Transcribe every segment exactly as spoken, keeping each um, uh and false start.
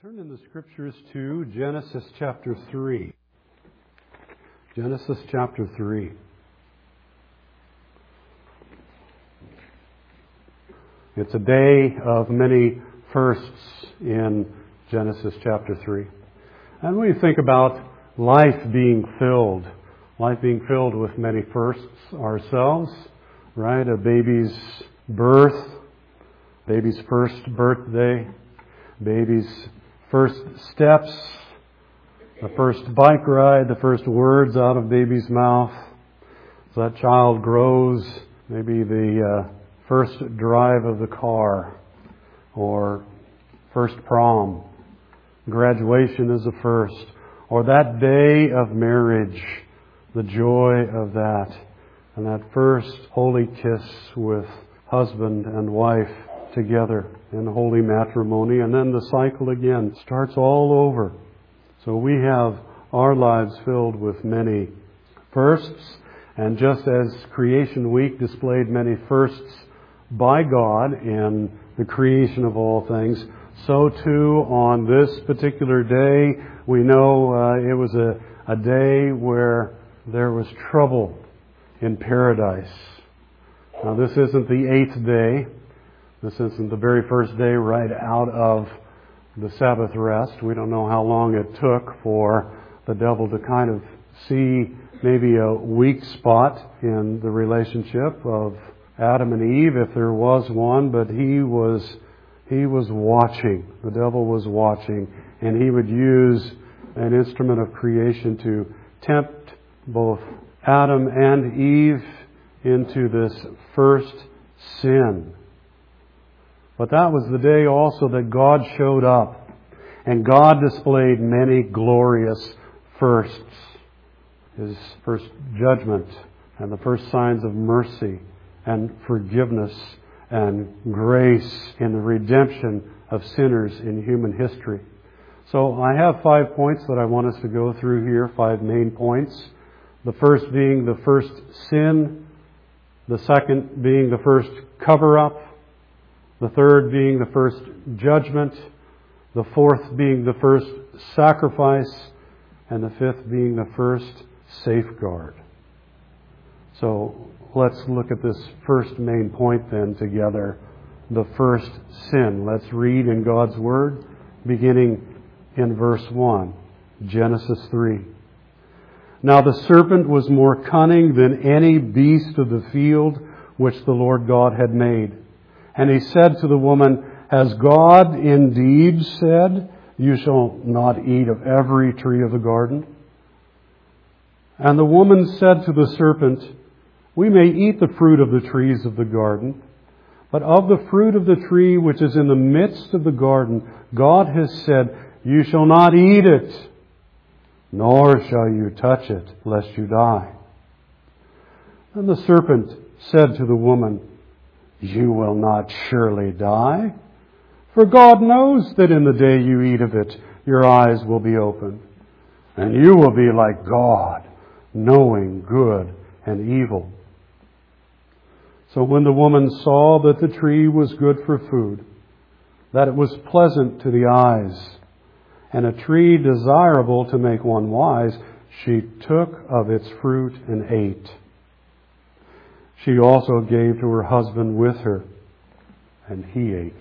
Turn in the Scriptures to Genesis chapter three. Genesis chapter three. It's a day of many firsts in Genesis chapter three. And when you think about life being filled, life being filled with many firsts ourselves, right? A baby's birth, baby's first birthday, baby's first steps, the first bike ride, the first words out of baby's mouth. As that child grows, maybe the uh, first drive of the car, or first prom, graduation is a first, or that day of marriage, the joy of that, and that first holy kiss with husband and wife together in holy matrimony, and then the cycle again starts all over. So we have our lives filled with many firsts, and just as Creation Week displayed many firsts by God in the creation of all things, so too on this particular day, we know uh, it was a, a day where there was trouble in paradise. Now this isn't the eighth day. This isn't the very first day right out of the Sabbath rest. We don't know how long it took for the devil to kind of see maybe a weak spot in the relationship of Adam and Eve, if there was one, but he was he was watching. The devil was watching, and he would use an instrument of creation to tempt both Adam and Eve into this first sin. But that was the day also that God showed up, and God displayed many glorious firsts. His first judgment and the first signs of mercy and forgiveness and grace in the redemption of sinners in human history. So I have five points that I want us to go through here, five main points. The first being the first sin, the second being the first cover-up, the third being the first judgment, the fourth being the first sacrifice, and the fifth being the first safeguard. So let's look at this first main point then together, the first sin. Let's read in God's Word, beginning in verse one, Genesis three. Now the serpent was more cunning than any beast of the field which the Lord God had made. And he said to the woman, Has God indeed said, You shall not eat of every tree of the garden? And the woman said to the serpent, We may eat the fruit of the trees of the garden, but of the fruit of the tree which is in the midst of the garden, God has said, You shall not eat it, nor shall you touch it, lest you die. And the serpent said to the woman, You will not surely die, for God knows that in the day you eat of it, your eyes will be opened, and you will be like God, knowing good and evil. So when the woman saw that the tree was good for food, that it was pleasant to the eyes, and a tree desirable to make one wise, she took of its fruit and ate. She also gave to her husband with her, and he ate.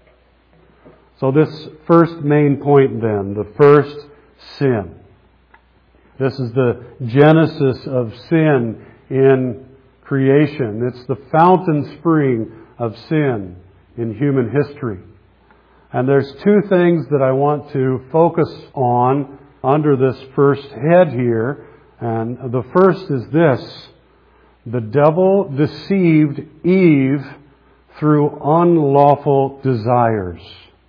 So this first main point then, the first sin. This is the genesis of sin in creation. It's the fountain spring of sin in human history. And there's two things that I want to focus on under this first head here. And the first is this. The devil deceived Eve through unlawful desires.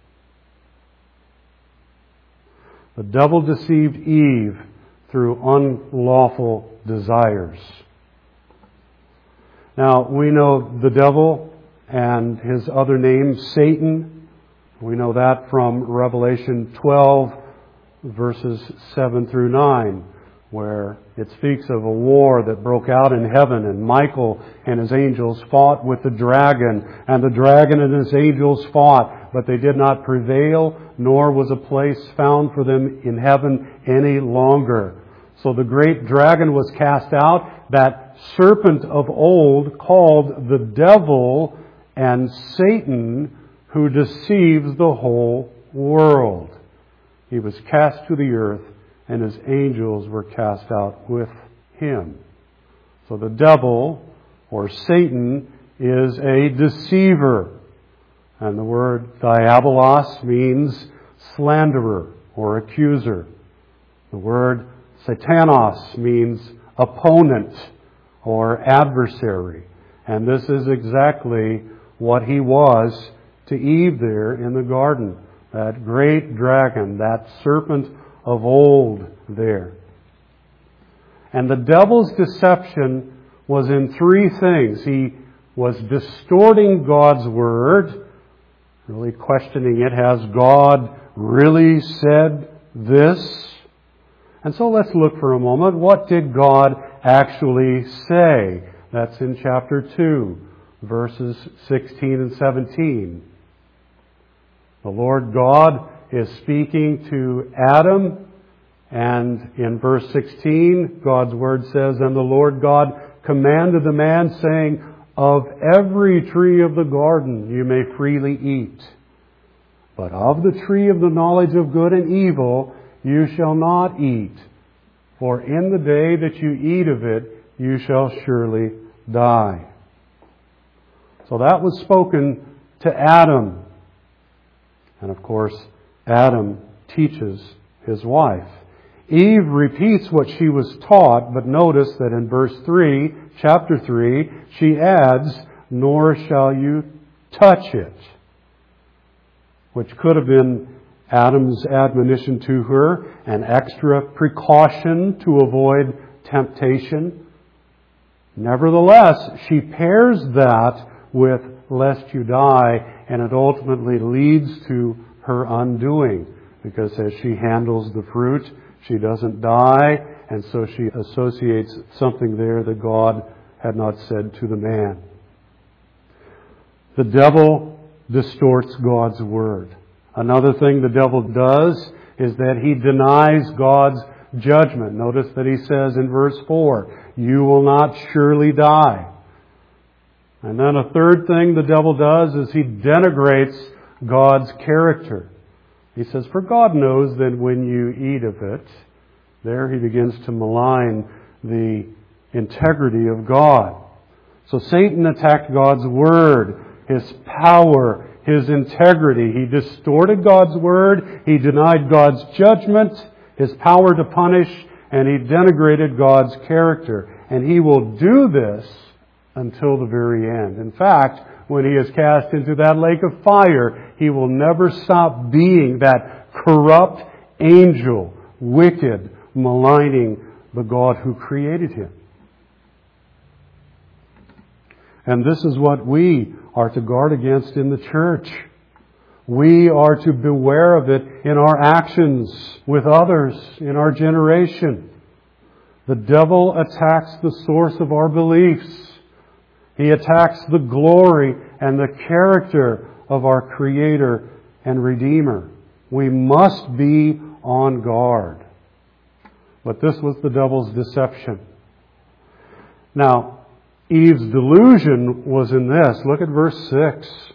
The devil deceived Eve through unlawful desires. Now, we know the devil and his other name, Satan. We know that from Revelation twelve, verses seven through nine, where it speaks of a war that broke out in heaven, and Michael and his angels fought with the dragon, and the dragon and his angels fought. fought, but they did not prevail, nor was a place found for them in heaven any longer. So the great dragon was cast out, that serpent of old called the devil and Satan, who deceives the whole world. He was cast to the earth, and his angels were cast out with him. So the devil, or Satan, is a deceiver. And the word diabolos means slanderer or accuser. The word satanos means opponent or adversary. And this is exactly what he was to Eve there in the garden. That great dragon, that serpent of old there. And the devil's deception was in three things. He was distorting God's Word, really questioning it. Has God really said this? And so let's look for a moment. What did God actually say? That's in chapter two, verses sixteen and seventeen. The Lord God is speaking to Adam, and in verse sixteen, God's Word says, "And the Lord God commanded the man, saying, Of every tree of the garden you may freely eat, but of the tree of the knowledge of good and evil you shall not eat, for in the day that you eat of it you shall surely die." So that was spoken to Adam. And of course, Adam teaches his wife. Eve repeats what she was taught, but notice that in verse three, chapter three, she adds, "Nor shall you touch it," which could have been Adam's admonition to her, an extra precaution to avoid temptation. Nevertheless, she pairs that with "lest you die," and it ultimately leads to her undoing, because as she handles the fruit, she doesn't die, and so she associates something there that God had not said to the man. The devil distorts God's Word. Another thing the devil does is that he denies God's judgment. Notice that he says in verse four, "You will not surely die." And then a third thing the devil does is he denigrates God's character. He says, "For God knows that when you eat of it," there he begins to malign the integrity of God. So Satan attacked God's Word, His power, His integrity. He distorted God's Word, he denied God's judgment, His power to punish, and he denigrated God's character. And he will do this until the very end. In fact, when he is cast into that lake of fire, he will never stop being that corrupt angel, wicked, maligning the God who created him. And this is what we are to guard against in the church. We are to beware of it in our actions with others in our generation. The devil attacks the source of our beliefs. He attacks the glory and the character of our Creator and Redeemer. We must be on guard. But this was the devil's deception. Now, Eve's delusion was in this. Look at verse six.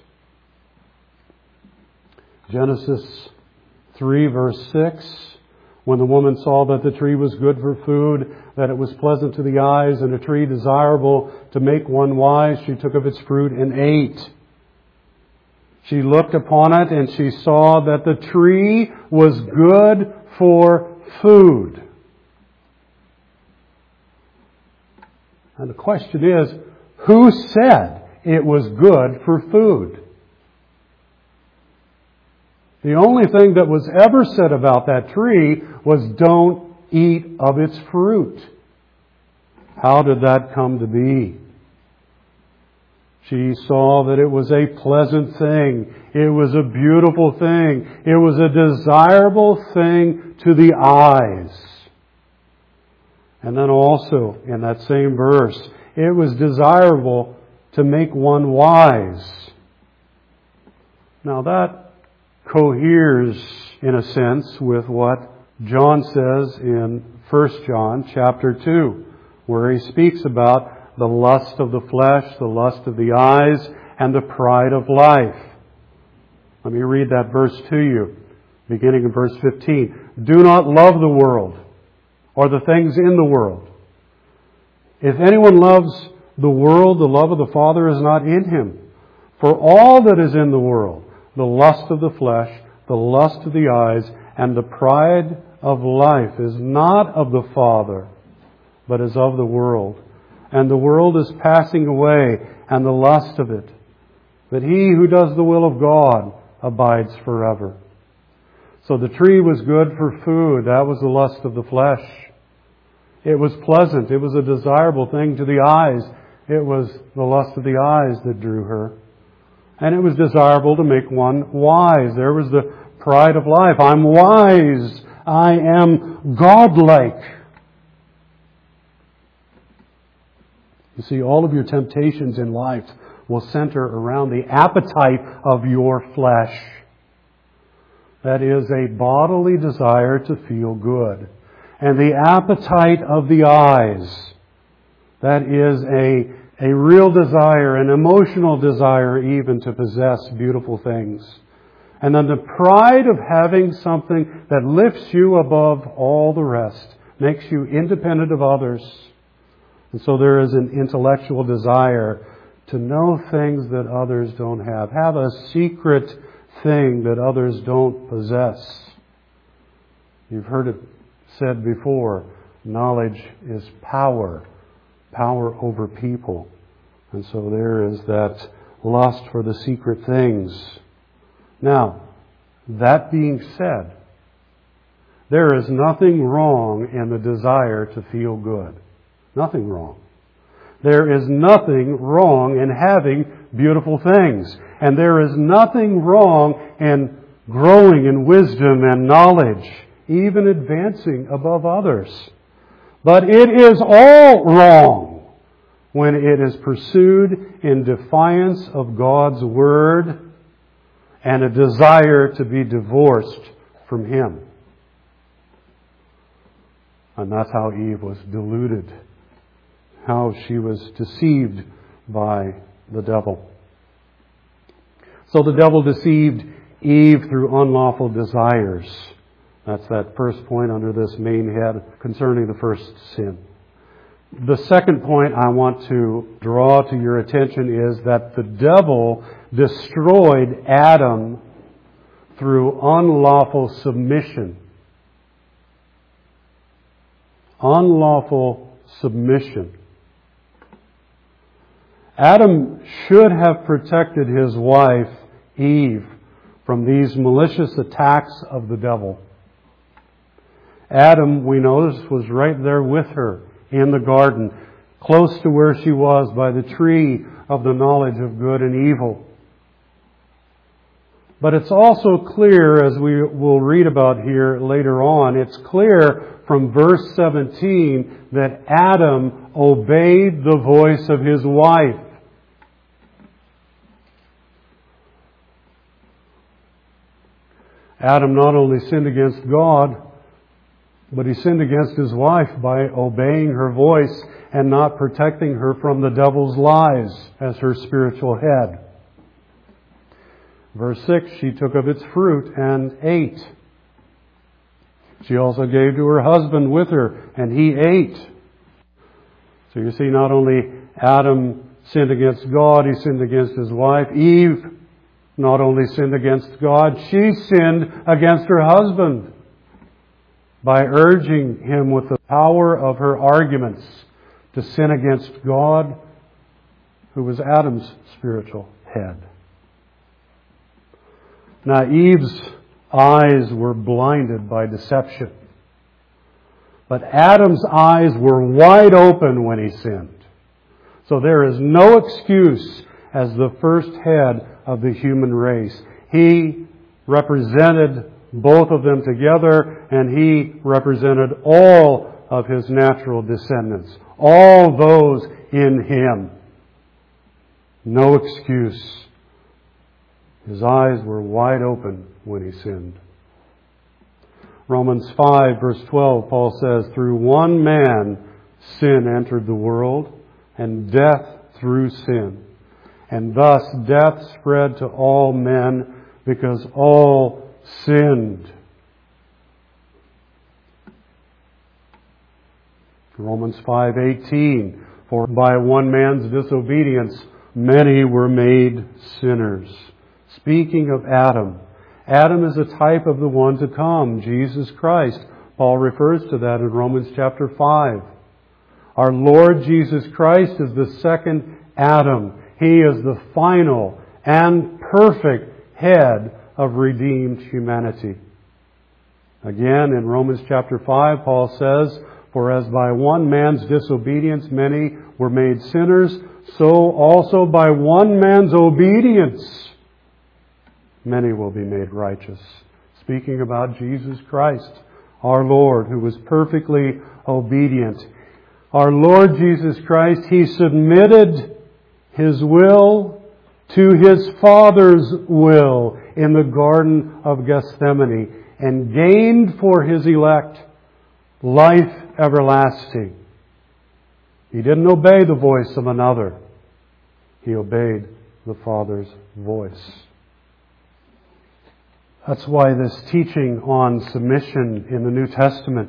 Genesis three, verse six. When the woman saw that the tree was good for food, that it was pleasant to the eyes, and a tree desirable to make one wise, she took of its fruit and ate. She looked upon it, and she saw that the tree was good for food. And the question is, who said it was good for food? The only thing that was ever said about that tree was, "Don't eat of its fruit." How did that come to be? She saw that it was a pleasant thing. It was a beautiful thing. It was a desirable thing to the eyes. And then also, in that same verse, it was desirable to make one wise. Now that coheres, in a sense, with what John says in First John chapter two, where he speaks about the lust of the flesh, the lust of the eyes, and the pride of life. Let me read that verse to you, beginning in verse fifteen. Do not love the world or the things in the world. If anyone loves the world, the love of the Father is not in him. For all that is in the world, the lust of the flesh, the lust of the eyes, and the pride of life is not of the Father, but is of the world. And the world is passing away, and the lust of it. But he who does the will of God abides forever. So the tree was good for food. That was the lust of the flesh. It was pleasant. It was a desirable thing to the eyes. It was the lust of the eyes that drew her. And it was desirable to make one wise. There was the pride of life. I'm wise. I am godlike. You see, all of your temptations in life will center around the appetite of your flesh. That is a bodily desire to feel good. And the appetite of the eyes. That is a, a real desire, an emotional desire even to possess beautiful things. And then the pride of having something that lifts you above all the rest, makes you independent of others. And so there is an intellectual desire to know things that others don't have. Have a secret thing that others don't possess. You've heard it said before, knowledge is power. Power over people. And so there is that lust for the secret things. Now, that being said, there is nothing wrong in the desire to feel good. Nothing wrong. There is nothing wrong in having beautiful things. And there is nothing wrong in growing in wisdom and knowledge, even advancing above others. But it is all wrong when it is pursued in defiance of God's Word and a desire to be divorced from Him. And that's how Eve was deluded, how she was deceived by the devil. So the devil deceived Eve through unlawful desires. That's that first point under this main head concerning the first sin. The second point I want to draw to your attention is that the devil destroyed Adam through unlawful submission. Unlawful submission. Adam should have protected his wife, Eve, from these malicious attacks of the devil. Adam, we notice, was right there with her in the garden, close to where she was by the tree of the knowledge of good and evil. But it's also clear, as we will read about here later on, it's clear from verse seventeen that Adam obeyed the voice of his wife. Adam not only sinned against God, but he sinned against his wife by obeying her voice and not protecting her from the devil's lies as her spiritual head. Verse six, she took of its fruit and ate. She also gave to her husband with her, and he ate. So you see, not only Adam sinned against God, he sinned against his wife. Eve not only sinned against God, she sinned against her husband by urging him with the power of her arguments to sin against God, who was Adam's spiritual head. Now, Eve's eyes were blinded by deception. But Adam's eyes were wide open when he sinned. So there is no excuse as the first head of the human race. He represented both of them together, and he represented all of his natural descendants, all those in him. No excuse His eyes were wide open when he sinned. Romans five verse twelve, Paul says, through one man sin entered the world, and death through sin. And thus death spread to all men because all sinned. Romans five eighteen, for by one man's disobedience many were made sinners. Speaking of Adam, Adam is a type of the one to come, Jesus Christ. Paul refers to that in Romans chapter five. Our Lord Jesus Christ is the second Adam. He is the final and perfect head of redeemed humanity. Again, in Romans chapter five, Paul says, for as by one man's disobedience many were made sinners, so also by one man's obedience many will be made righteous. Speaking about Jesus Christ, our Lord, who was perfectly obedient. Our Lord Jesus Christ, He submitted His will to His Father's will in the Garden of Gethsemane and gained for His elect life everlasting. He didn't obey the voice of another. He obeyed the Father's voice. That's why this teaching on submission in the New Testament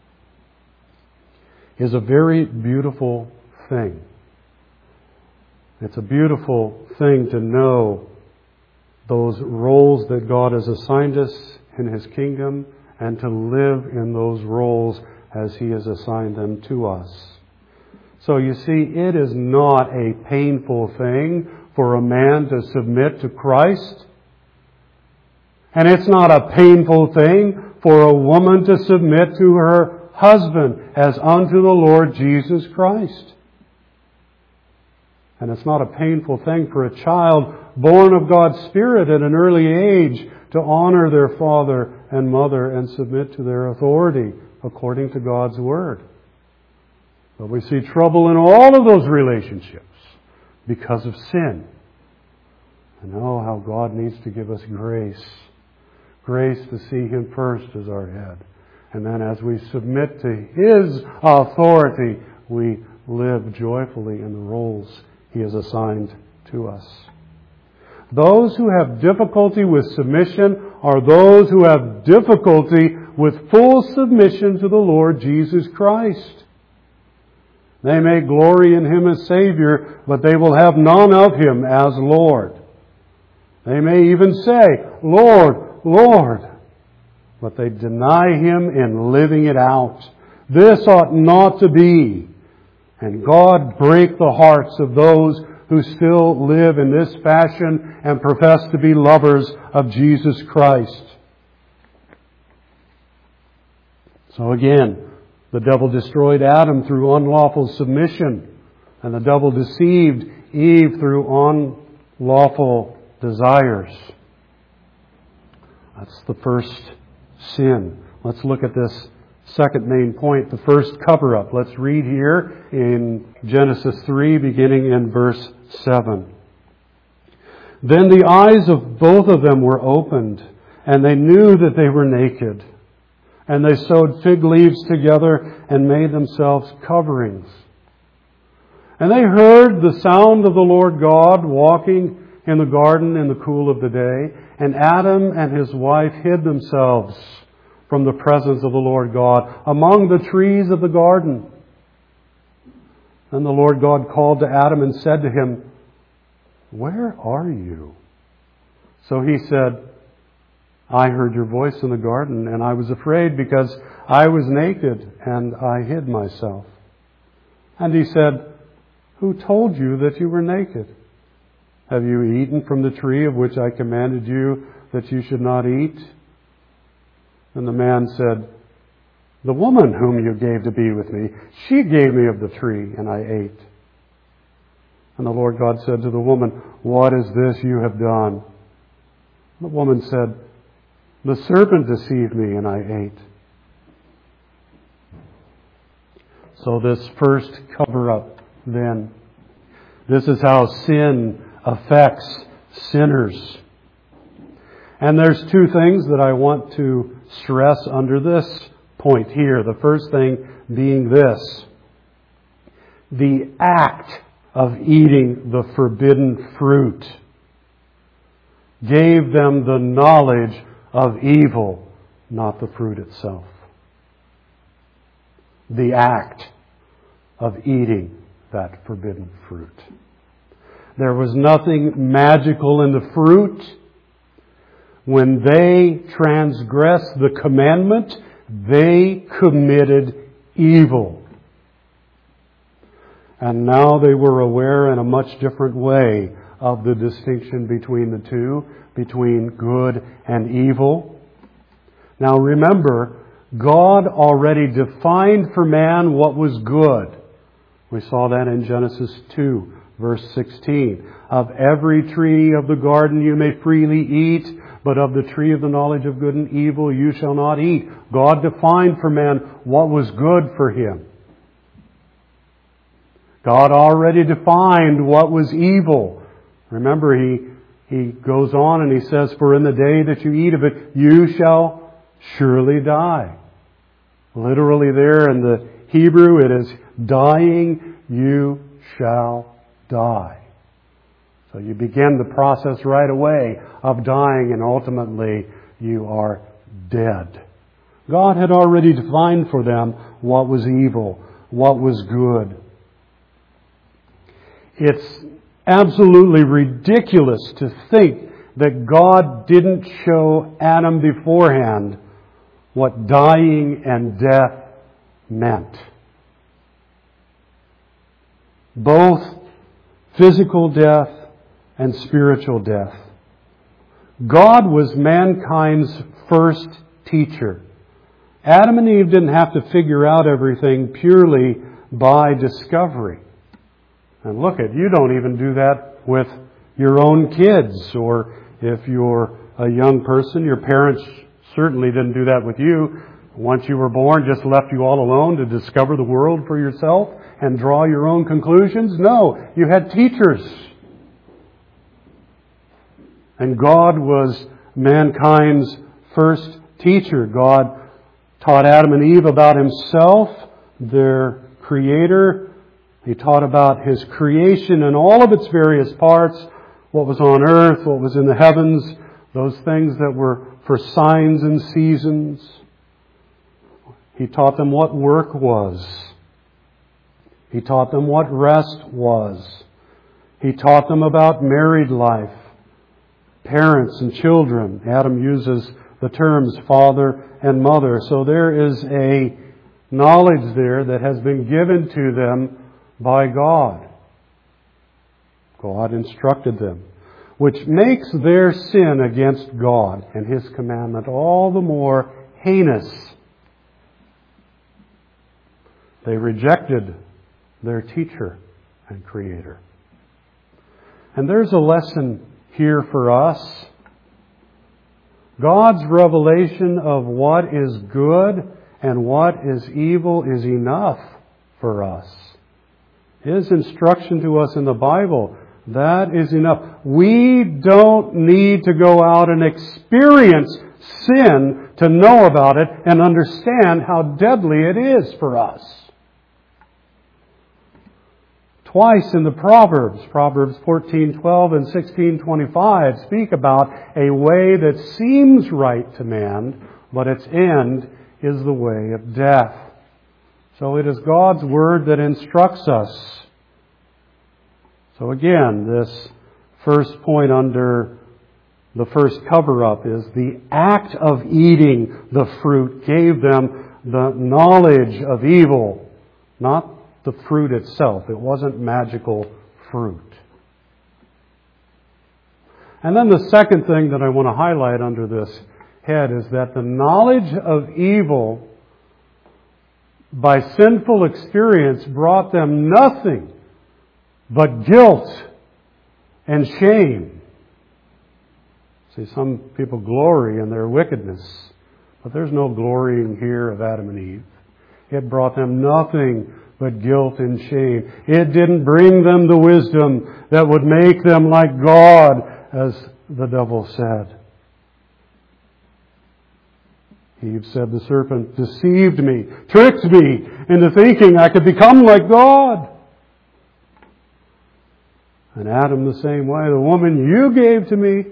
is a very beautiful thing. It's a beautiful thing to know those roles that God has assigned us in His kingdom and to live in those roles as He has assigned them to us. So you see, it is not a painful thing for a man to submit to Christ. And it's not a painful thing for a woman to submit to her husband as unto the Lord Jesus Christ. And it's not a painful thing for a child born of God's Spirit at an early age to honor their father and mother and submit to their authority according to God's Word. But we see trouble in all of those relationships because of sin. And oh, how God needs to give us grace. Grace to see Him first as our head. And then as we submit to His authority, we live joyfully in the roles He has assigned to us. Those who have difficulty with submission are those who have difficulty with full submission to the Lord Jesus Christ. They may glory in Him as Savior, but they will have none of Him as Lord. They may even say, Lord, Lord, but they deny Him in living it out. This ought not to be. And God break the hearts of those who still live in this fashion and profess to be lovers of Jesus Christ. So again, the devil destroyed Adam through unlawful submission, and the devil deceived Eve through unlawful desires. That's the first sin. Let's look at this second main point, the first cover-up. Let's read here in Genesis three, beginning in verse seven. Then the eyes of both of them were opened, and they knew that they were naked. And they sewed fig leaves together and made themselves coverings. And they heard the sound of the Lord God walking in the garden in the cool of the day. And Adam and his wife hid themselves from the presence of the Lord God among the trees of the garden. Then the Lord God called to Adam and said to him, "Where are you?" So he said, "I heard your voice in the garden, and I was afraid because I was naked, and I hid myself." And he said, "Who told you that you were naked? Have you eaten from the tree of which I commanded you that you should not eat?" And the man said, "The woman whom you gave to be with me, she gave me of the tree, and I ate." And the Lord God said to the woman, "What is this you have done?" The woman said, "The serpent deceived me, and I ate." So this first cover-up, then. This is how sin affects sinners. And there's two things that I want to stress under this point here. The first thing being this: the act of eating the forbidden fruit gave them the knowledge of evil, not the fruit itself. The act of eating that forbidden fruit. There was nothing magical in the fruit. When they transgressed the commandment, they committed evil. And now they were aware in a much different way of the distinction between the two, between good and evil. Now remember, God already defined for man what was good. We saw that in Genesis two, verse sixteen. Of every tree of the garden you may freely eat, but of the tree of the knowledge of good and evil you shall not eat. God defined for man what was good for him. God already defined what was evil. Remember, He He goes on and He says, "For in the day that you eat of it, you shall surely die." Literally there in the Hebrew it is, dying, you shall die. So you begin the process right away of dying, and ultimately you are dead. God had already defined for them what was evil, what was good. It's absolutely ridiculous to think that God didn't show Adam beforehand what dying and death meant. Both physical death and spiritual death. God was mankind's first teacher. Adam and Eve didn't have to figure out everything purely by discovery. And look at, you don't even do that with your own kids, or if you're a young person, your parents certainly didn't do that with you. Once you were born, just left you all alone to discover the world for yourself and draw your own conclusions. No, you had teachers. And God was mankind's first teacher. God taught Adam and Eve about Himself, their Creator. He taught about His creation and all of its various parts, what was on earth, what was in the heavens, those things that were for signs and seasons. He taught them what work was. He taught them what rest was. He taught them about married life, parents and children. Adam uses the terms father and mother. So there is a knowledge there that has been given to them by God. God instructed them, which makes their sin against God and His commandment all the more heinous. They rejected their teacher and Creator. And there's a lesson here for us. God's revelation of what is good and what is evil is enough for us. His instruction to us in the Bible, that is enough. We don't need to go out and experience sin to know about it and understand how deadly it is for us. Twice in the Proverbs, Proverbs fourteen twelve and sixteen twenty-five, speak about a way that seems right to man, but its end is the way of death. So it is God's Word that instructs us. So again, this first point under the first cover-up is the act of eating the fruit gave them the knowledge of evil, not the fruit itself. It wasn't magical fruit. And then the second thing that I want to highlight under this head is that the knowledge of evil by sinful experience brought them nothing but guilt and shame. See, some people glory in their wickedness, but there's no glorying here of Adam and Eve. It brought them nothing but guilt and shame. It didn't bring them the wisdom that would make them like God, as the devil said. Eve said, the serpent deceived me, tricked me into thinking I could become like God. And Adam the same way, the woman you gave to me.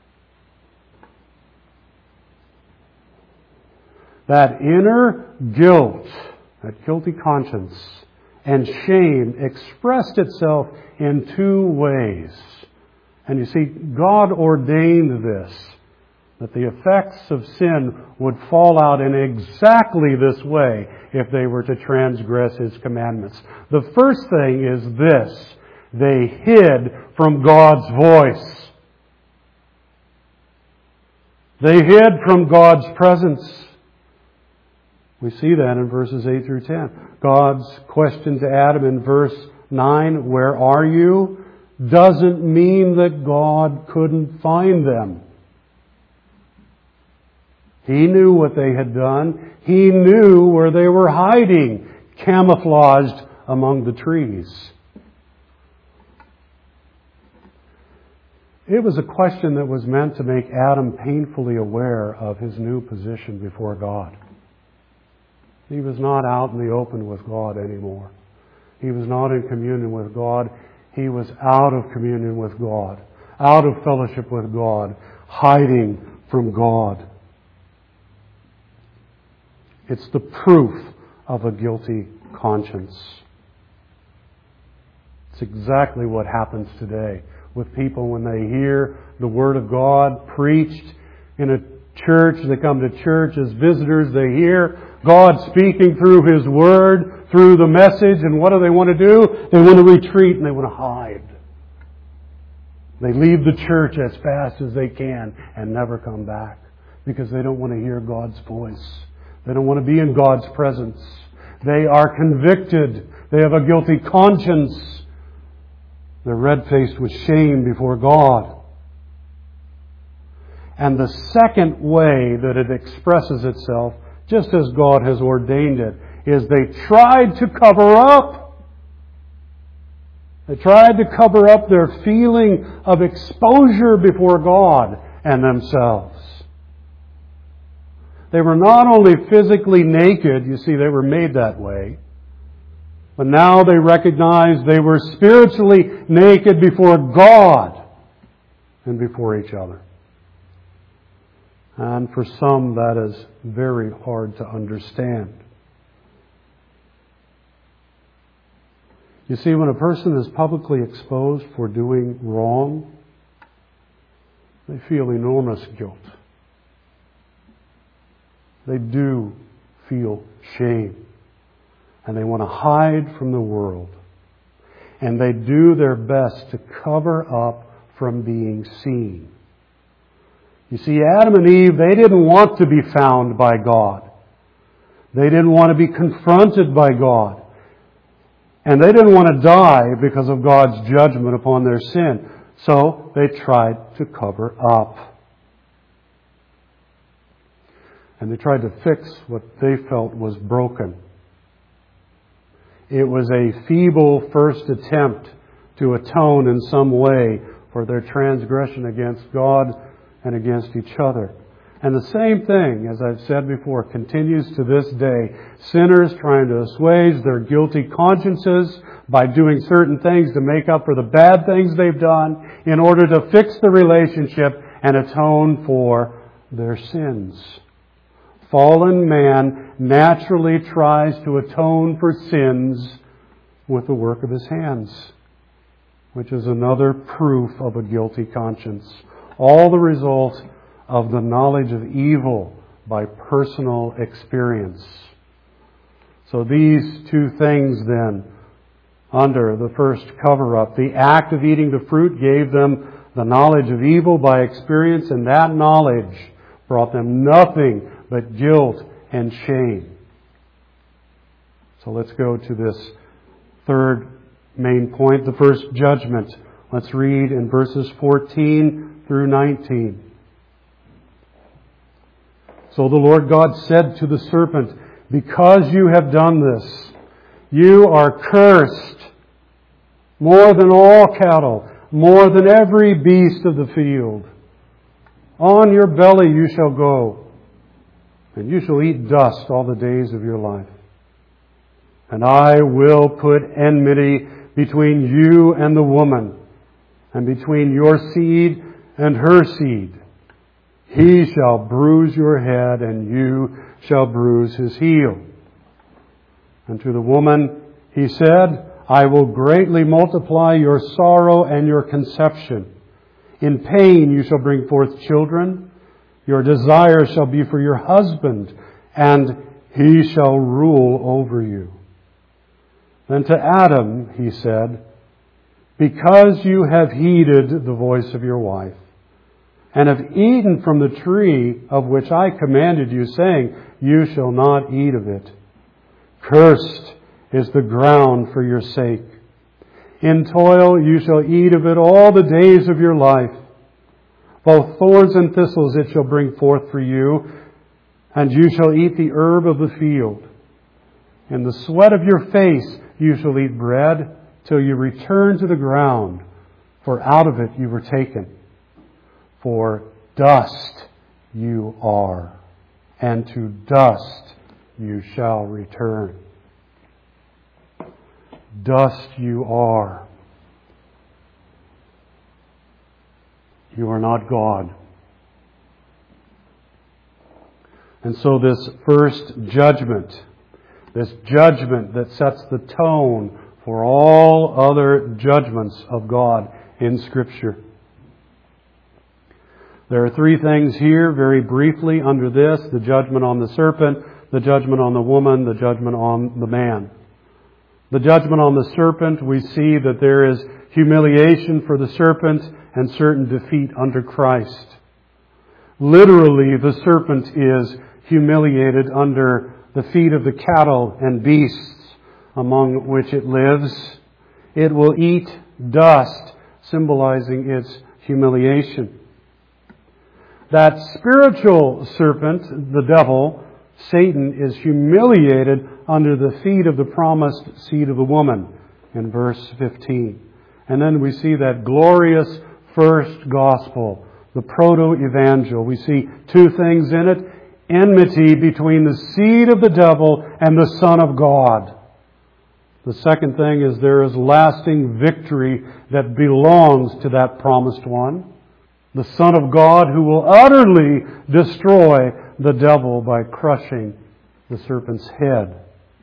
That inner guilt, that guilty conscience and shame expressed itself in two ways. And you see, God ordained this, that the effects of sin would fall out in exactly this way if they were to transgress His commandments. The first thing is this: they hid from God's voice. They hid from God's presence. We see that in verses eight through ten. God's question to Adam in verse nine, where are you? Doesn't mean that God couldn't find them. He knew what they had done. He knew where they were hiding, camouflaged among the trees. It was a question that was meant to make Adam painfully aware of his new position before God. He was not out in the open with God anymore. He was not in communion with God. He was out of communion with God, out of fellowship with God, hiding from God. It's the proof of a guilty conscience. It's exactly what happens today with people when they hear the Word of God preached in a church. They come to church as visitors. They hear God speaking through His Word, through the message, and what do they want to do? They want to retreat and they want to hide. They leave the church as fast as they can and never come back because they don't want to hear God's voice. They don't want to be in God's presence. They are convicted. They have a guilty conscience. They're red-faced with shame before God. And the second way that it expresses itself, just as God has ordained it, is they tried to cover up. They tried to cover up their feeling of exposure before God and themselves. They were not only physically naked, you see, they were made that way, but now they recognized they were spiritually naked before God and before each other. And for some, that is very hard to understand. You see, when a person is publicly exposed for doing wrong, they feel enormous guilt. They do feel shame. And they want to hide from the world. And they do their best to cover up from being seen. You see, Adam and Eve, they didn't want to be found by God. They didn't want to be confronted by God. And they didn't want to die because of God's judgment upon their sin. So they tried to cover up. And they tried to fix what they felt was broken. It was a feeble first attempt to atone in some way for their transgression against God and against each other. And the same thing, as I've said before, continues to this day. Sinners trying to assuage their guilty consciences by doing certain things to make up for the bad things they've done in order to fix the relationship and atone for their sins. Fallen man naturally tries to atone for sins with the work of his hands, which is another proof of a guilty conscience. All the result of the knowledge of evil by personal experience. So these two things then, under the first cover-up, the act of eating the fruit gave them the knowledge of evil by experience, and that knowledge brought them nothing but guilt and shame. So let's go to this third main point, the first judgment. Let's read in verses fourteen through nineteen. So the Lord God said to the serpent, "Because you have done this, you are cursed more than all cattle, more than every beast of the field. On your belly you shall go, and you shall eat dust all the days of your life. And I will put enmity between you and the woman, and between your seed and her seed. He shall bruise your head, and you shall bruise his heel. And to the woman he said, I will greatly multiply your sorrow and your conception. In pain you shall bring forth children. Your desire shall be for your husband, and he shall rule over you. Then to Adam he said, because you have heeded the voice of your wife, and have eaten from the tree of which I commanded you, saying, you shall not eat of it. Cursed is the ground for your sake. In toil you shall eat of it all the days of your life. Both thorns and thistles it shall bring forth for you, and you shall eat the herb of the field. In the sweat of your face you shall eat bread, till you return to the ground, for out of it you were taken. For dust you are, and to dust you shall return. Dust you are. You are not God. And so this first judgment, this judgment that sets the tone for all other judgments of God in Scripture. There are three things here, very briefly, under this. The judgment on the serpent, the judgment on the woman, the judgment on the man. The judgment on the serpent, we see that there is humiliation for the serpent and certain defeat under Christ. Literally, the serpent is humiliated under the feet of the cattle and beasts among which it lives. It will eat dust, symbolizing its humiliation. That spiritual serpent, the devil, Satan, is humiliated under the feet of the promised seed of the woman in verse fifteen. And then we see that glorious first gospel, the proto-evangel. We see two things in it. Enmity between the seed of the devil and the Son of God. The second thing is there is lasting victory that belongs to that promised one. The Son of God who will utterly destroy the devil by crushing the serpent's head.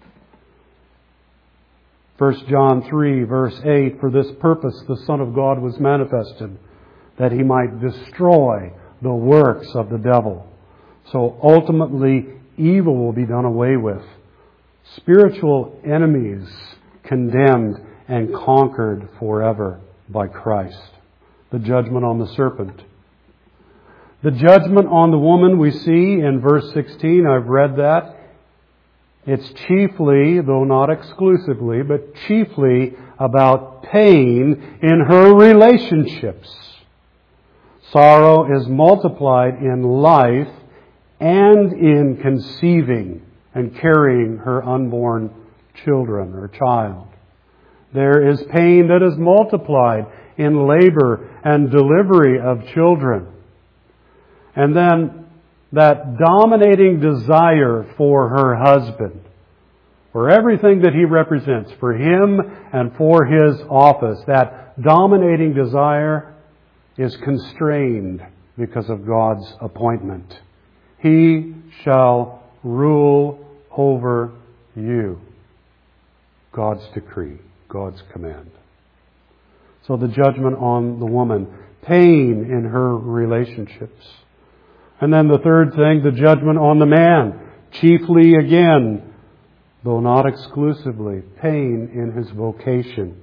First John three, verse eight, for this purpose the Son of God was manifested, that He might destroy the works of the devil. So ultimately, evil will be done away with. Spiritual enemies condemned and conquered forever by Christ. The judgment on the serpent. The judgment on the woman we see in verse sixteen. I've read that. It's chiefly, though not exclusively, but chiefly about pain in her relationships. Sorrow is multiplied in life and in conceiving and carrying her unborn children or child. There is pain that is multiplied in labor and delivery of children. And then that dominating desire for her husband, for everything that he represents, for him and for his office, that dominating desire is constrained because of God's appointment. He shall rule over you. God's decree, God's command. So the judgment on the woman, pain in her relationships. And then the third thing, the judgment on the man, chiefly again, though not exclusively, pain in his vocation.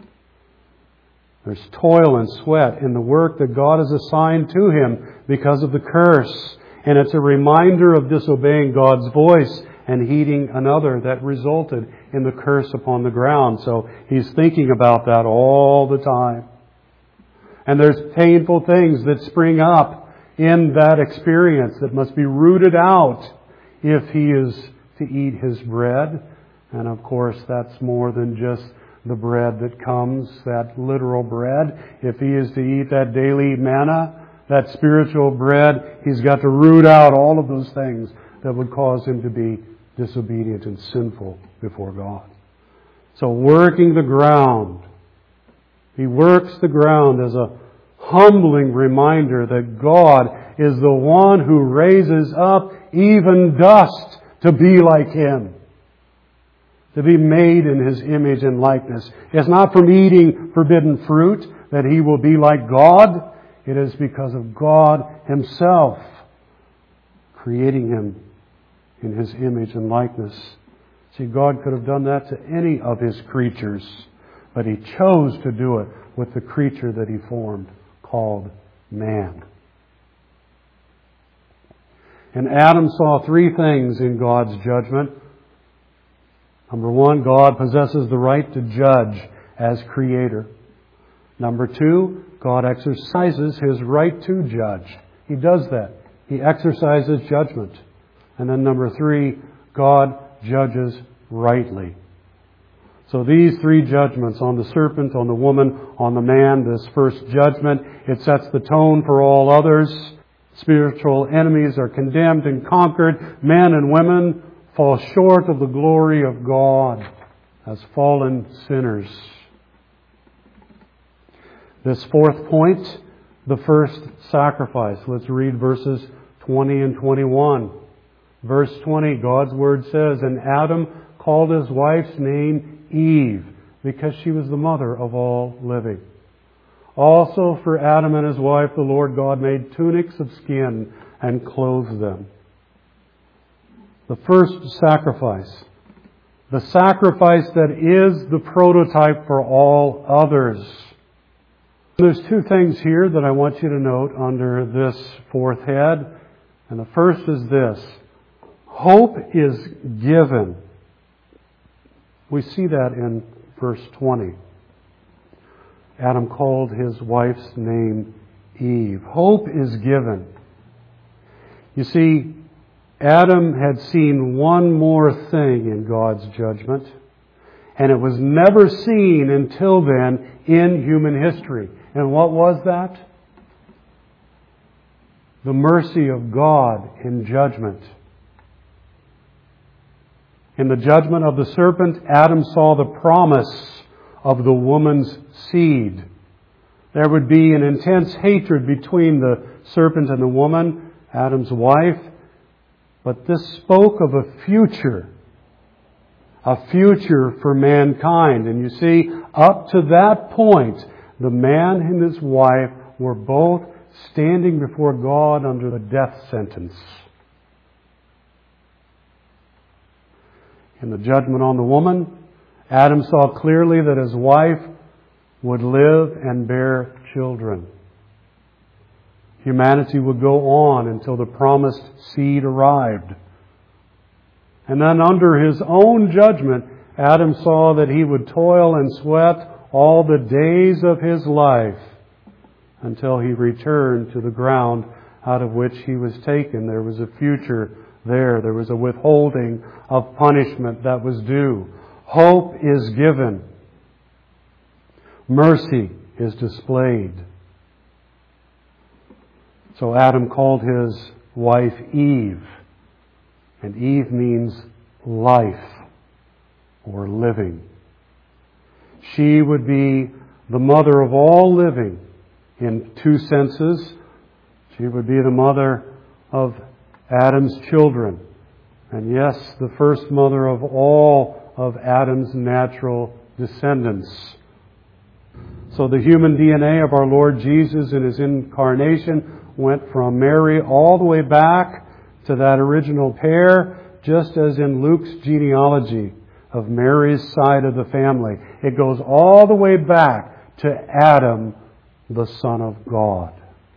There's toil and sweat in the work that God has assigned to him because of the curse. And it's a reminder of disobeying God's voice and heeding another that resulted in the curse upon the ground. So he's thinking about that all the time. And there's painful things that spring up in that experience that must be rooted out if he is to eat his bread. And of course, that's more than just the bread that comes, that literal bread. If he is to eat that daily manna, that spiritual bread, he's got to root out all of those things that would cause him to be disobedient and sinful before God. So working the ground. He works the ground as a humbling reminder that God is the one who raises up even dust to be like Him, to be made in His image and likeness. It's not from eating forbidden fruit that he will be like God. It is because of God Himself creating him in His image and likeness. See, God could have done that to any of His creatures, but He chose to do it with the creature that He formed, called man. And Adam saw three things in God's judgment. Number one, God possesses the right to judge as Creator. Number two, God exercises His right to judge. He does that. He exercises judgment. And then number three, God judges rightly. So these three judgments, on the serpent, on the woman, on the man, this first judgment, it sets the tone for all others. Spiritual enemies are condemned and conquered. Men and women fall short of the glory of God as fallen sinners. This fourth point, the first sacrifice. Let's read verses twenty and twenty-one. Verse twenty, God's Word says, "And Adam called his wife's name Eve, because she was the mother of all living. Also for Adam and his wife the Lord God made tunics of skin and clothed them." The first sacrifice. The sacrifice that is the prototype for all others. There's two things here that I want you to note under this fourth head. And the first is this. Hope is given. We see that in verse twenty. Adam called his wife's name Eve. Hope is given. You see, Adam had seen one more thing in God's judgment, and it was never seen until then in human history. And what was that? The mercy of God in judgment. In the judgment of the serpent, Adam saw the promise of the woman's seed. There would be an intense hatred between the serpent and the woman, Adam's wife. But this spoke of a future. A future for mankind. And you see, up to that point, the man and his wife were both standing before God under the death sentence. In the judgment on the woman, Adam saw clearly that his wife would live and bear children. Humanity would go on until the promised seed arrived. And then under his own judgment, Adam saw that he would toil and sweat all the days of his life until he returned to the ground out of which he was taken. There was a future there. There was a withholding of punishment that was due. Hope is given. Mercy is displayed. So Adam called his wife Eve. And Eve means life or living. She would be the mother of all living in two senses. She would be the mother of Adam's children. And yes, the first mother of all of Adam's natural descendants. So the human D N A of our Lord Jesus in His incarnation went from Mary all the way back to that original pair, just as in Luke's genealogy of Mary's side of the family. It goes all the way back to Adam, the Son of God.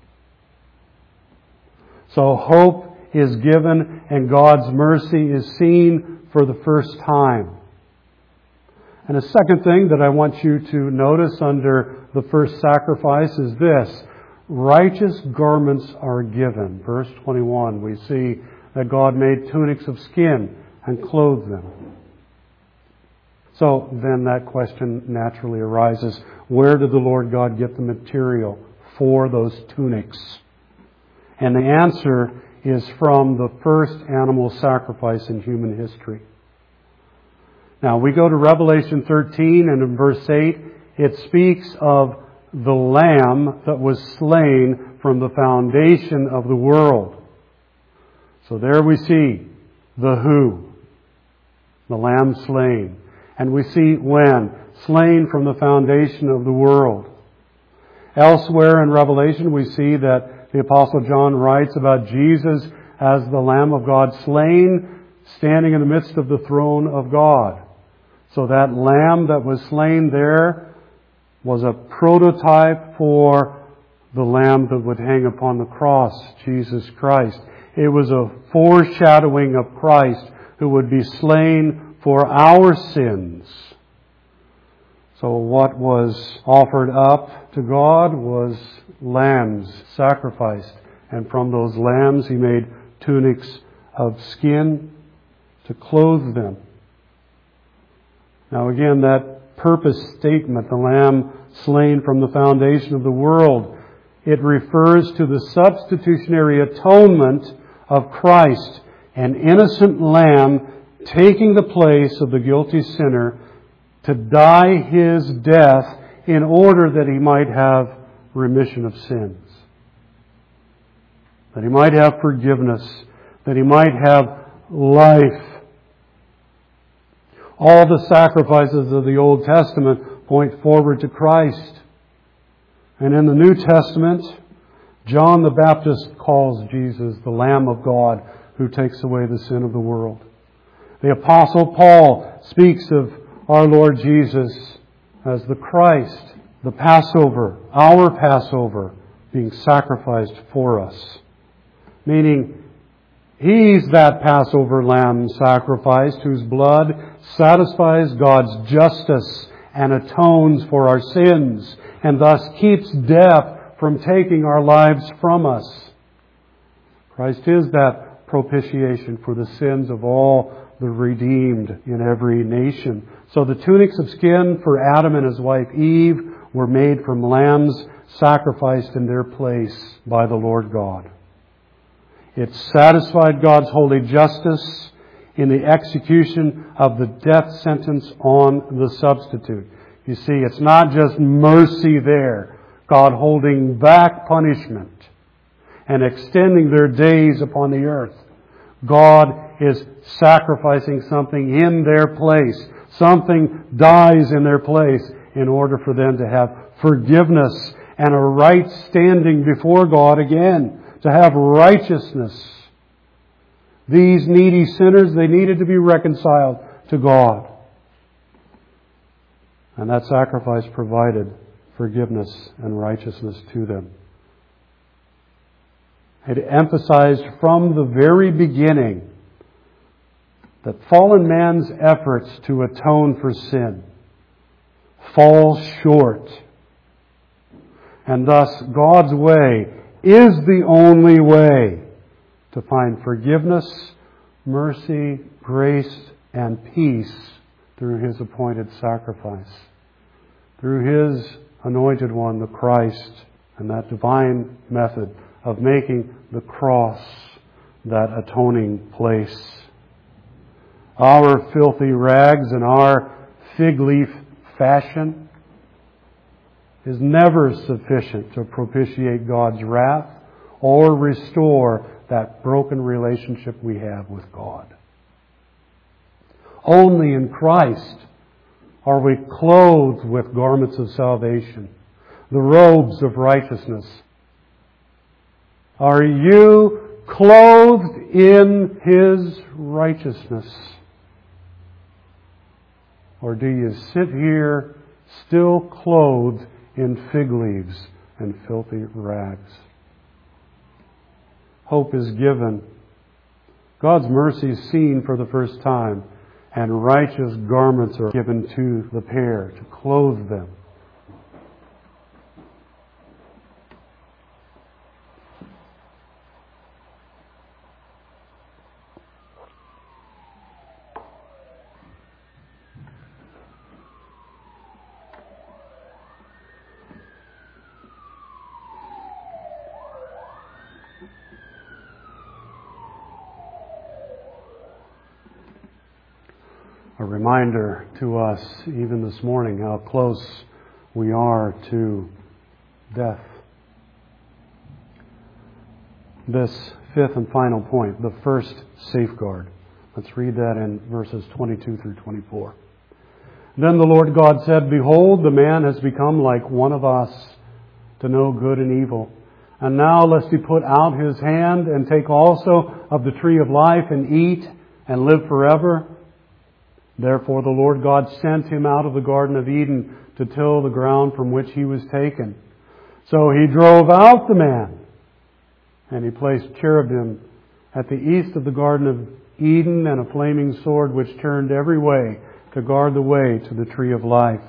So hope is given and God's mercy is seen for the first time. And a second thing that I want you to notice under the first sacrifice is this. Righteous garments are given. Verse twenty-one, we see that God made tunics of skin and clothed them. So then that question naturally arises. Where did the Lord God get the material for those tunics? And the answer is from the first animal sacrifice in human history. Now we go to Revelation thirteen, and in verse eight it speaks of the Lamb that was slain from the foundation of the world. So there we see the who, the Lamb slain. And we see when, slain from the foundation of the world. Elsewhere in Revelation we see that the Apostle John writes about Jesus as the Lamb of God slain, standing in the midst of the throne of God. So that Lamb that was slain there was a prototype for the Lamb that would hang upon the cross, Jesus Christ. It was a foreshadowing of Christ who would be slain for our sins. So what was offered up to God was lambs sacrificed. And from those lambs He made tunics of skin to clothe them. Now again, that purpose statement, the Lamb slain from the foundation of the world, it refers to the substitutionary atonement of Christ, an innocent lamb taking the place of the guilty sinner to die His death in order that He might have remission of sins, that He might have forgiveness, that He might have life. All the sacrifices of the Old Testament point forward to Christ. And in the New Testament, John the Baptist calls Jesus the Lamb of God who takes away the sin of the world. The Apostle Paul speaks of our Lord Jesus as the Christ, the Passover, our Passover, being sacrificed for us. Meaning, He's that Passover lamb sacrificed whose blood satisfies God's justice and atones for our sins, and thus keeps death from taking our lives from us. Christ is that propitiation for the sins of all the redeemed in every nation. So the tunics of skin for Adam and his wife Eve were made from lambs sacrificed in their place by the Lord God. It satisfied God's holy justice in the execution of the death sentence on the substitute. You see, it's not just mercy there, God holding back punishment and extending their days upon the earth. God is sacrificing something in their place. Something dies in their place in order for them to have forgiveness and a right standing before God again, to have righteousness. These needy sinners, they needed to be reconciled to God. And that sacrifice provided forgiveness and righteousness to them. It emphasized from the very beginning that fallen man's efforts to atone for sin fall short. And thus God's way is the only way to find forgiveness, mercy, grace, and peace through His appointed sacrifice. Through His anointed one, the Christ, and that divine method of making the cross that atoning place. Our filthy rags and our fig leaf fashion is never sufficient to propitiate God's wrath or restore that broken relationship we have with God. Only in Christ are we clothed with garments of salvation, the robes of righteousness. Are you clothed in His righteousness? Or do you sit here still clothed in fig leaves and filthy rags? Hope is given. God's mercy is seen for the first time, and righteous garments are given to the pair to clothe them. a reminder to us, even this morning, how close we are to death. This fifth and final point, the first safeguard. Let's read that in verses twenty-two through twenty-four. Then the Lord God said, Behold, the man has become like one of us, to know good and evil. And now lest he put out his hand and take also of the tree of life and eat and live forever. Therefore the Lord God sent him out of the Garden of Eden to till the ground from which he was taken. So he drove out the man, and he placed cherubim at the east of the Garden of Eden and a flaming sword which turned every way to guard the way to the tree of life.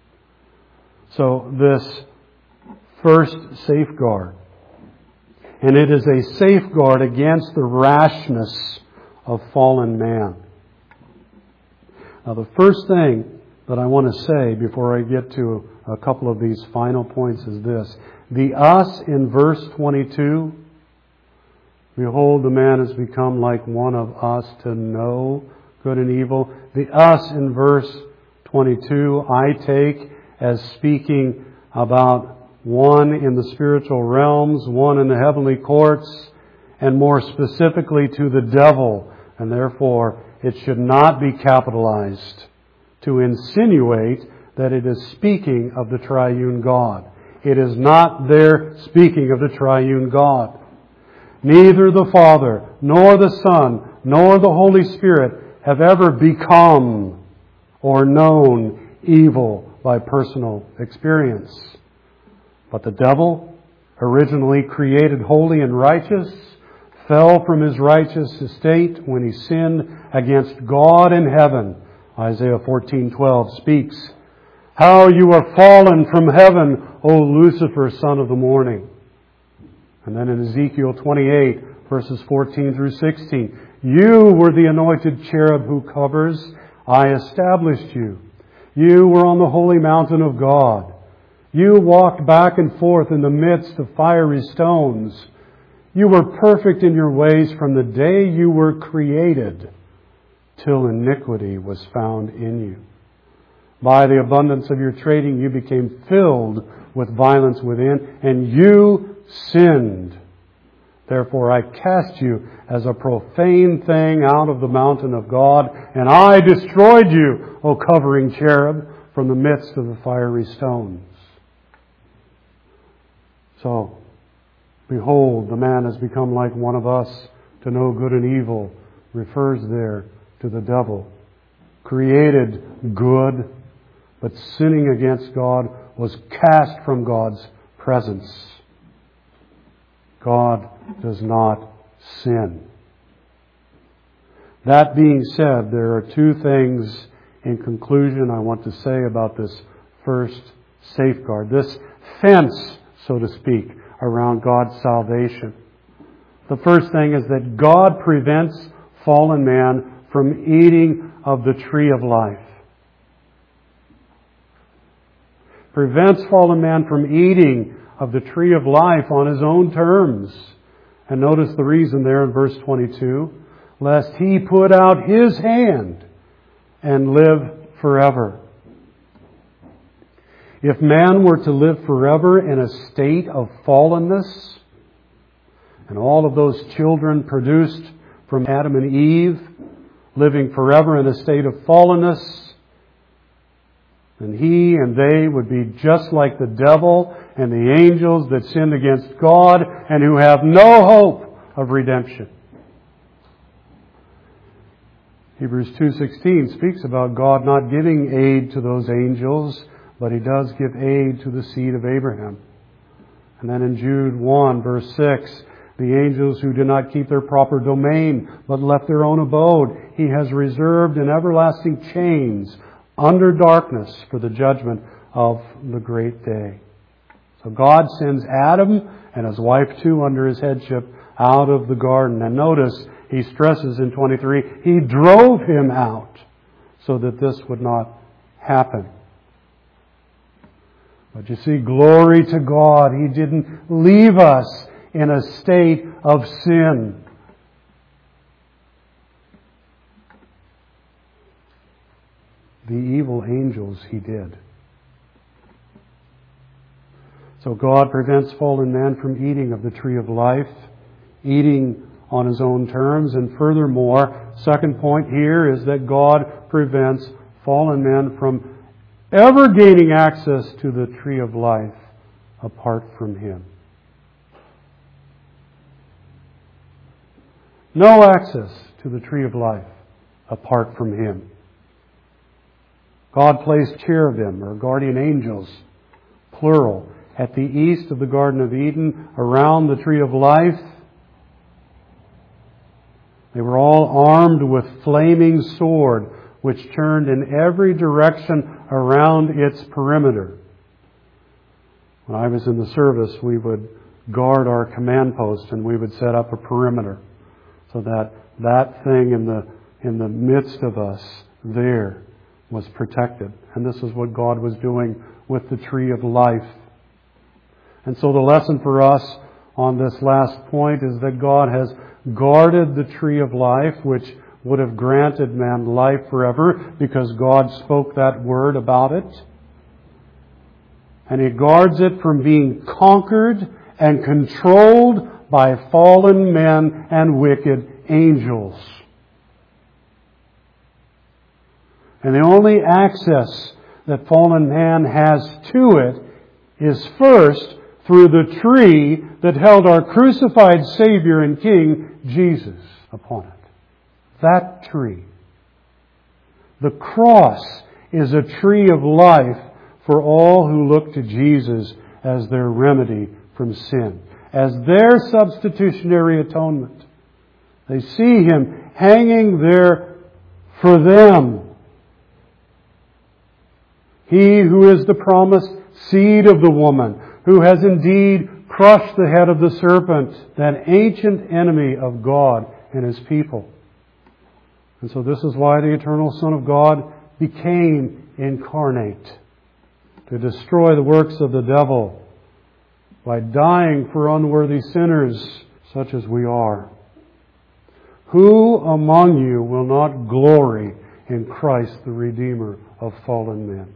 So this first safeguard, and it is a safeguard against the rashness of fallen man. Now the first thing that I want to say before I get to a couple of these final points is this. The us in verse twenty-two, Behold, the man has become like one of us to know good and evil. The us in verse twenty-two I take as speaking about one in the spiritual realms, one in the heavenly courts, and more specifically to the devil. And therefore, it should not be capitalized to insinuate that it is speaking of the triune God. It is not there speaking of the triune God. Neither the Father, nor the Son, nor the Holy Spirit have ever become or known evil by personal experience. But the devil, originally created holy and righteous, fell from his righteous estate when he sinned against God in heaven. Isaiah fourteen twelve speaks, How you are fallen from heaven, O Lucifer, son of the morning. And then in Ezekiel twenty-eight, verses fourteen through sixteen, You were the anointed cherub who covers. I established you. You were on the holy mountain of God. You walked back and forth in the midst of fiery stones. You were perfect in your ways from the day you were created till iniquity was found in you. By the abundance of your trading, you became filled with violence within, and you sinned. Therefore I cast you as a profane thing out of the mountain of God, and I destroyed you, O covering cherub, from the midst of the fiery stones. So, behold, the man has become like one of us to know good and evil, refers there to the devil. Created good, but sinning against God, was cast from God's presence. God does not sin. That being said, there are two things in conclusion I want to say about this first safeguard, this fence, so to speak, around God's salvation. The first thing is that God prevents fallen man from eating of the tree of life. Prevents fallen man from eating of the tree of life on his own terms. And notice the reason there in verse twenty-two. Lest he put out his hand and live forever. If man were to live forever in a state of fallenness, and all of those children produced from Adam and Eve, living forever in a state of fallenness, then he and they would be just like the devil and the angels that sinned against God and who have no hope of redemption. Hebrews two sixteen speaks about God not giving aid to those angels, but He does give aid to the seed of Abraham. And then in Jude one, verse six, the angels who did not keep their proper domain, but left their own abode, He has reserved in everlasting chains under darkness for the judgment of the great day. So God sends Adam and his wife too under His headship out of the garden. And notice He stresses in twenty-three, He drove him out so that this would not happen. But you see, glory to God, He didn't leave us in a state of sin. the evil angels He did. So God prevents fallen man from eating of the tree of life, eating on His own terms. And furthermore, second point here is that God prevents fallen men from ever gaining access to the tree of life apart from Him. No access to the tree of life apart from Him. God placed cherubim, or guardian angels, plural, at the east of the Garden of Eden, around the tree of life. They were all armed with flaming sword, which turned in every direction around its perimeter. When I was in the service, we would guard our command post, and we would set up a perimeter so that that thing in the in the midst of us there was protected. And this is what God was doing with the tree of life. And so the lesson for us on this last point is that God has guarded the tree of life, which would have granted man life forever because God spoke that word about it. And He guards it from being conquered and controlled by fallen men and wicked angels. And the only access that fallen man has to it is first through the tree that held our crucified Savior and King, Jesus, upon it. That tree. The cross is a tree of life for all who look to Jesus as their remedy from sin, as their substitutionary atonement. They see Him hanging there for them. He who is the promised seed of the woman, who has indeed crushed the head of the serpent, that ancient enemy of God and His people. And so this is why the eternal Son of God became incarnate, to destroy the works of the devil by dying for unworthy sinners such as we are. Who among you will not glory in Christ, the Redeemer of fallen men?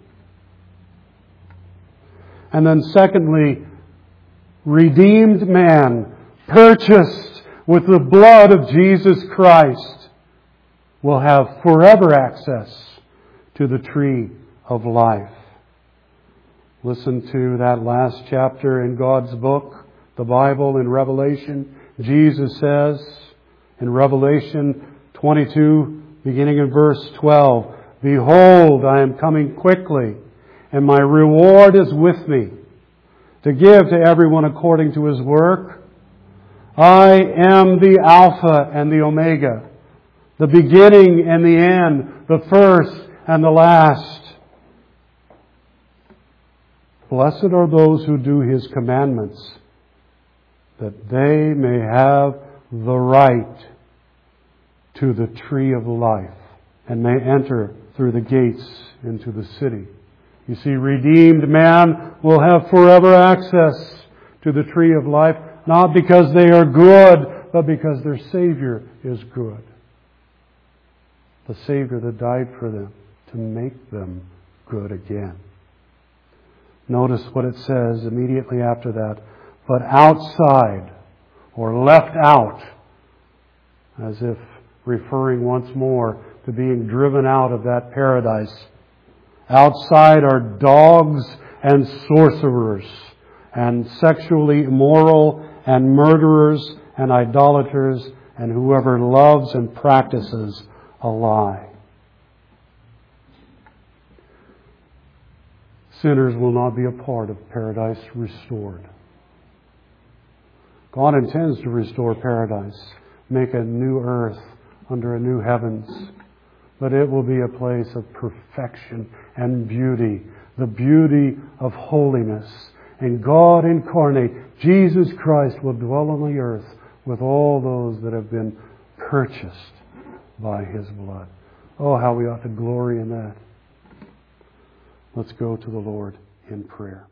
And then secondly, redeemed man, purchased with the blood of Jesus Christ, will have forever access to the tree of life. Listen to that last chapter in God's book, the Bible, in Revelation. Jesus says in Revelation twenty-two, beginning in verse twelve, "Behold, I am coming quickly, and my reward is with me, to give to everyone according to his work. I am the Alpha and the Omega, the beginning and the end, the first and the last. Blessed are those who do His commandments, that they may have the right to the tree of life, and may enter through the gates into the city." You see, redeemed man will have forever access to the tree of life, not because they are good, but because their Savior is good. The Savior that died for them to make them good again. Notice what it says immediately after that. But outside, or left out, as if referring once more to being driven out of that paradise. Outside are dogs and sorcerers, and sexually immoral, and murderers, and idolaters, and whoever loves and practices a lie. Sinners will not be a part of paradise restored. God intends to restore paradise, make a new earth under a new heavens. But it will be a place of perfection and beauty, the beauty of holiness. And God incarnate, Jesus Christ, will dwell on the earth with all those that have been purchased by His blood. Oh, how we ought to glory in that. Let's go to the Lord in prayer.